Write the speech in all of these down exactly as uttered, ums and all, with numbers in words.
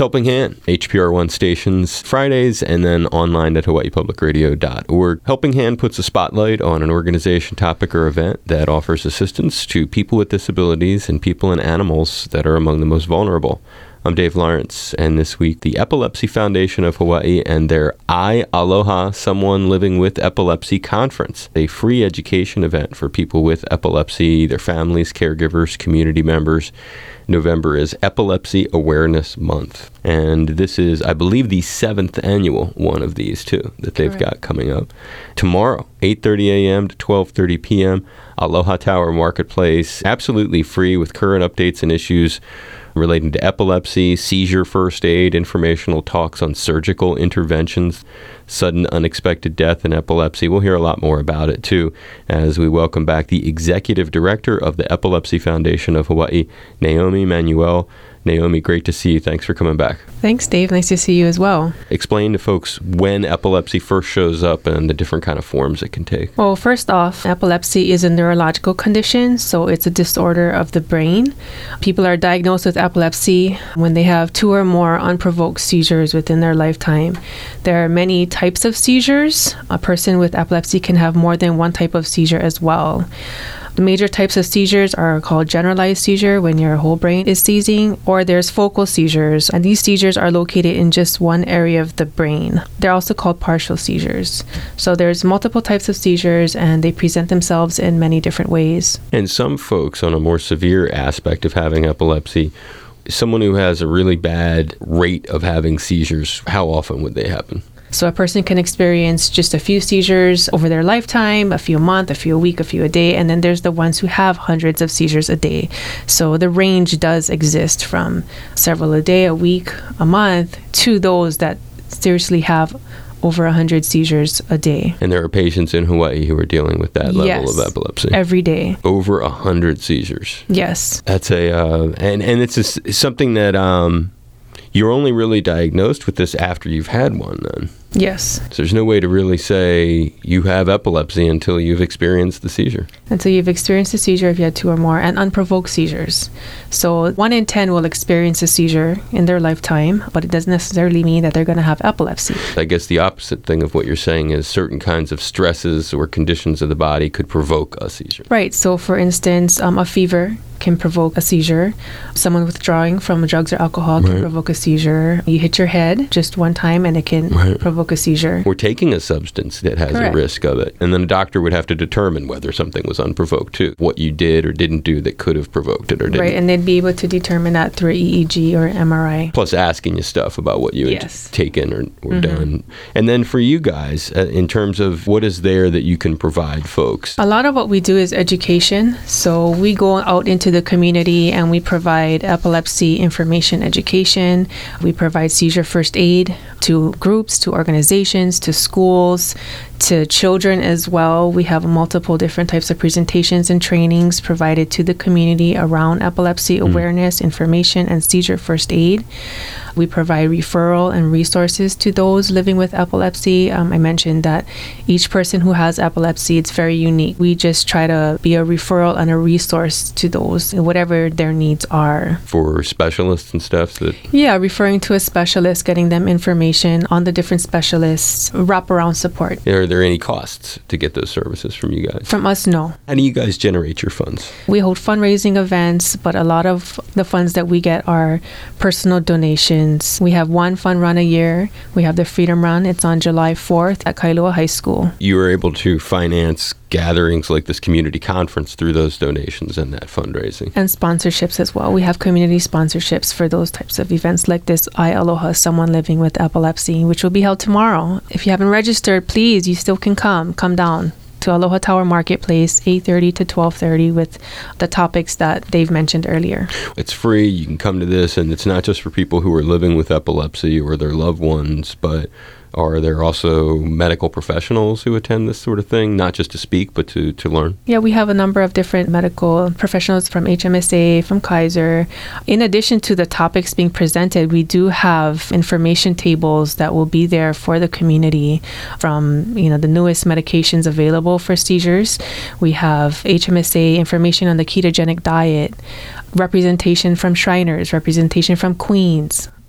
Helping Hand, H P R one stations Fridays, and then online at hawaii public radio dot org. Helping Hand puts a spotlight on an organization, topic, or event that offers assistance to people with disabilities and people and animals that are among the most vulnerable. I'm Dave Lawrence, and this week, the Epilepsy Foundation of Hawaii and their I Aloha Someone Living with Epilepsy Conference, a free education event for people with epilepsy, their families, caregivers, community members. November is Epilepsy Awareness Month, and this is, I believe, the seventh annual one of these, too, that they've Correct. got coming up. Tomorrow, eight thirty a.m. to twelve thirty p.m., Aloha Tower Marketplace, absolutely free with current updates and issues relating to epilepsy, seizure first aid, informational talks on surgical interventions, sudden unexpected death in epilepsy. We'll hear a lot more about it, too, as we welcome back the Executive Director of the Epilepsy Foundation of Hawaii, Naomi Manuel. Naomi, great to see you. Thanks for coming back. Thanks, Dave. Nice to see you as well. Explain to folks when epilepsy first shows up and the different kind of forms it can take. Well, first off, epilepsy is a neurological condition, so it's a disorder of the brain. People are diagnosed with epilepsy when they have two or more unprovoked seizures within their lifetime. There are many types of seizures. A person with epilepsy can have more than one type of seizure as well. The major types of seizures are called generalized seizure, when your whole brain is seizing, or there's focal seizures, and these seizures are located in just one area of the brain. They're also called partial seizures. So there's multiple types of seizures, and they present themselves in many different ways. And some folks on a more severe aspect of having epilepsy, someone who has a really bad rate of having seizures, how often would they happen? So a person can experience just a few seizures over their lifetime, a few a month, a few a week, a few a day, and then there's the ones who have hundreds of seizures a day. So the range does exist from several a day, a week, a month, to those that seriously have over one hundred seizures a day. And there are patients in Hawaii who are dealing with that level yes, of epilepsy. Every day. Over one hundred seizures. Yes. That's a, uh, and, and it's a, something that um, you're only really diagnosed with this after you've had one then. Yes. So there's no way to really say you have epilepsy until you've experienced the seizure. Until you've experienced a seizure if you had two or more, and unprovoked seizures. So one in ten will experience a seizure in their lifetime, but it doesn't necessarily mean that they're going to have epilepsy. I guess the opposite thing of what you're saying is certain kinds of stresses or conditions of the body could provoke a seizure. Right. So for instance, um, a fever can provoke a seizure. Someone withdrawing from drugs or alcohol can right. provoke a seizure. You hit your head just one time and it can right. provoke a seizure. Or taking a substance that has Correct. a risk of it. And then a doctor would have to determine whether something was unprovoked too. What you did or didn't do that could have provoked it or didn't. Right, and they'd be able to determine that through an E E G or M R I. Plus asking you stuff about what you yes. had taken or, or mm-hmm. done. And then for you guys, uh, in terms of what is there that you can provide folks? A lot of what we do is education. So we go out into the community and we provide epilepsy information education. We provide seizure first aid to groups, to organizations, to schools, to children as well. We have multiple different types of presentations and trainings provided to the community around epilepsy mm. awareness, information, and seizure first aid. We provide referral and resources to those living with epilepsy. Um, I mentioned that each person who has epilepsy, it's very unique. We just try to be a referral and a resource to those, whatever their needs are. For specialists and stuff? That Yeah, referring to a specialist, getting them information on the different specialists, wraparound support. Are there any costs to get those services from you guys? From us, no. How do you guys generate your funds? We hold fundraising events, but a lot of the funds that we get are personal donations. We have one fun run a year. We have the Freedom Run. It's on July fourth at Kailua High School. You were able to finance gatherings like this community conference through those donations and that fundraising. And sponsorships as well. We have community sponsorships for those types of events like this I Aloha Someone Living with Epilepsy, which will be held tomorrow. If you haven't registered, please, you still can come. Come down to Aloha Tower Marketplace, eight thirty to twelve thirty, with the topics that Dave mentioned earlier. It's free. You can come to this, and it's not just for people who are living with epilepsy or their loved ones, but are there also medical professionals who attend this sort of thing, not just to speak, but to, to learn? Yeah, we have a number of different medical professionals from H M S A, from Kaiser. In addition to the topics being presented, we do have information tables that will be there for the community from, you know, the newest medications available for seizures. We have H M S A information on the ketogenic diet, representation from Shriners, representation from Queens,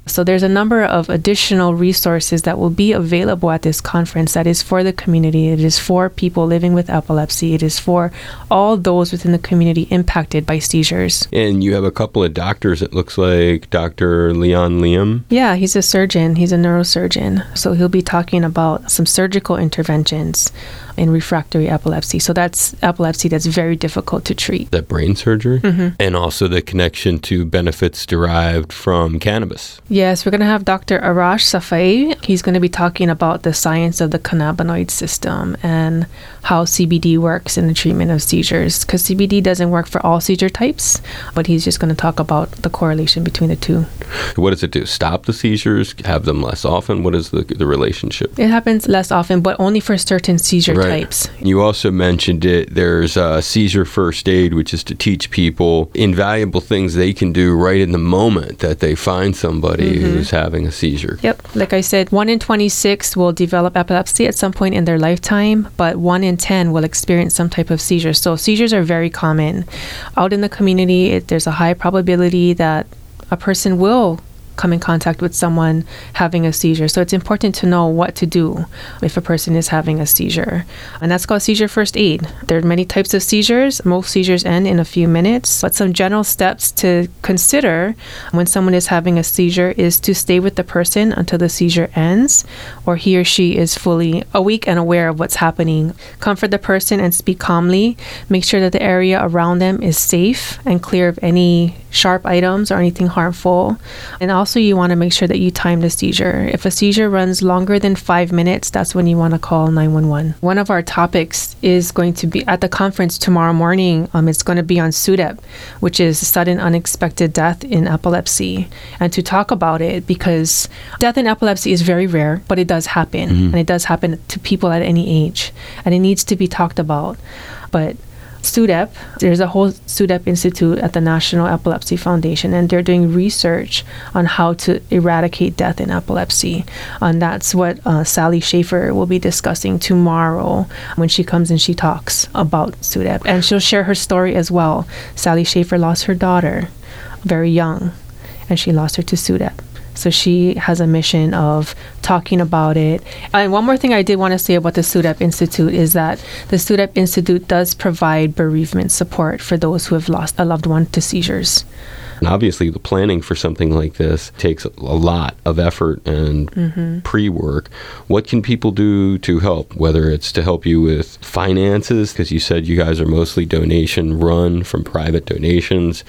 So there's a number of additional resources that will be available at this conference that is for the community. It is for people living with epilepsy. It is for all those within the community impacted by seizures. And you have a couple of doctors, it looks like Doctor Leon Liam. Yeah, he's a surgeon. He's a neurosurgeon. So he'll be talking about some surgical interventions in refractory epilepsy. So that's epilepsy that's very difficult to treat. That brain surgery? Mm-hmm. And also the connection to benefits derived from cannabis. Yes, we're going to have Doctor Arash Safai. He's going to be talking about the science of the cannabinoid system and how C B D works in the treatment of seizures. Because C B D doesn't work for all seizure types, but he's just going to talk about the correlation between the two. What does it do? Stop the seizures? Have them less often? What is the, the relationship? It happens less often, but only for certain seizure right. types. You also mentioned it. There's a seizure first aid, which is to teach people invaluable things they can do right in the moment that they find somebody mm-hmm. who's having a seizure. Yep. Like I said, one in twenty-six will develop epilepsy at some point in their lifetime, but one in ten will experience some type of seizure. So seizures are very common. Out in the community, it, there's a high probability that a person will come in contact with someone having a seizure. So it's important to know what to do if a person is having a seizure. And that's called seizure first aid. There are many types of seizures. Most seizures end in a few minutes. But some general steps to consider when someone is having a seizure is to stay with the person until the seizure ends, or he or she is fully awake and aware of what's happening. Comfort the person and speak calmly. Make sure that the area around them is safe and clear of any sharp items or anything harmful. And also you want to make sure that you time the seizure. If a seizure runs longer than five minutes, that's when you want to call nine one one. One of our topics is going to be at the conference tomorrow morning. Um, it's going to be on S U D E P, which is sudden unexpected death in epilepsy. And to talk about it, because death in epilepsy is very rare, but it does happen. Mm-hmm. And it does happen to people at any age. And it needs to be talked about. But S U D E P, there's a whole S U D E P Institute at the National Epilepsy Foundation, and they're doing research on how to eradicate death in epilepsy. And that's what uh, Sally Schaefer will be discussing tomorrow when she comes and she talks about S U D E P. And she'll share her story as well. Sally Schaefer lost her daughter very young, and she lost her to S U D E P. So she has a mission of talking about it. And one more thing I did want to say about the S U D E P Institute is that the S U D E P Institute does provide bereavement support for those who have lost a loved one to seizures. And obviously, the planning for something like this takes a lot of effort and mm-hmm. pre-work. What can people do to help, whether it's to help you with finances, because you said you guys are mostly donation run from private donations,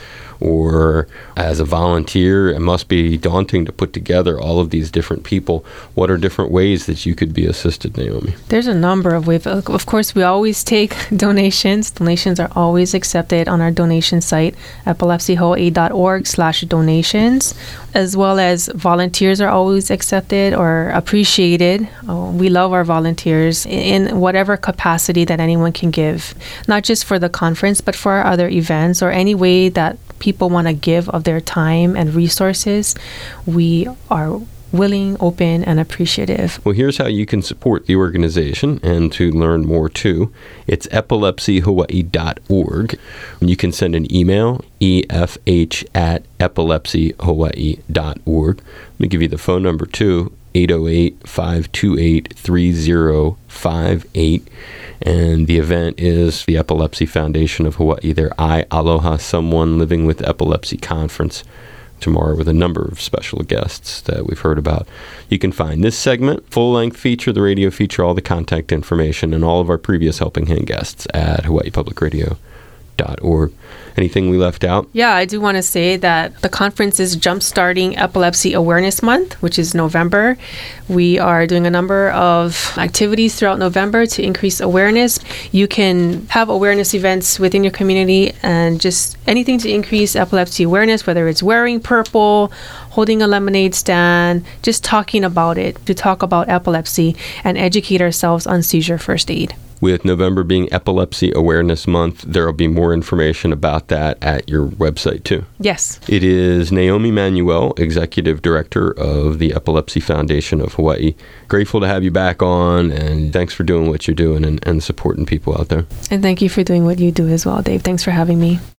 or as a volunteer? It must be daunting to put together all of these different people. What are different ways that you could be assisted, Naomi? There's a number of ways. Of course, we always take donations. Donations are always accepted on our donation site, epilepsy hawaii dot org slash donations, as well as volunteers are always accepted or appreciated. Oh, we love our volunteers in whatever capacity that anyone can give, not just for the conference, but for our other events or any way that people want to give of their time and resources. We are willing, open, and appreciative. Well, here's how you can support the organization and to learn more too. It's epilepsy hawaii dot org. You can send an email, E F H at epilepsy hawaii dot org. Let me give you the phone number too, eight oh eight, five two eight, three oh five eight. And the event is the Epilepsy Foundation of Hawaii, their I Aloha Someone Living with Epilepsy Conference tomorrow with a number of special guests that we've heard about. You can find this segment, full-length feature, the radio feature, all the contact information, and all of our previous Helping Hand guests at hawaii public radio dot org. Anything we left out? Yeah, I do want to say that the conference is Jumpstarting Epilepsy Awareness Month, which is November. We are doing a number of activities throughout November to increase awareness. You can have awareness events within your community and just anything to increase epilepsy awareness, whether it's wearing purple, holding a lemonade stand, just talking about it, to talk about epilepsy and educate ourselves on seizure first aid. With November being Epilepsy Awareness Month, there will be more information about that at your website, too. Yes. It is Naomi Manuel, Executive Director of the Epilepsy Foundation of Hawaii. Grateful to have you back on, and thanks for doing what you're doing and, and supporting people out there. And thank you for doing what you do as well, Dave. Thanks for having me.